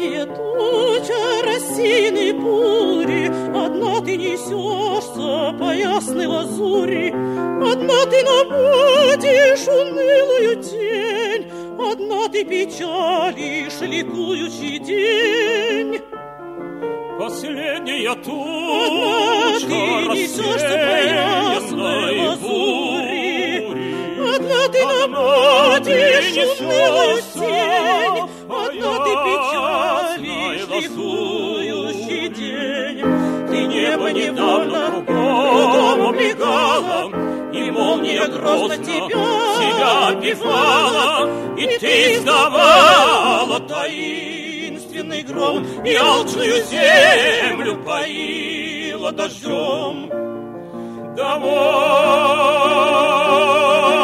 синяя туча, рассеянные бури, одна ты несешься по ясной лазури, одна ты наводишь унылую тень, одна ты печалишь ликующий день. Последняя туча, рассеянной лазури, одна ты наводишь унылую тень, одна ты печалишь ликующий день. Ты небо недавно кругом облегала, и молния грозно тебя оббивала, и ты издавала таинственный гром, и алчную землю поила дождем. Домой!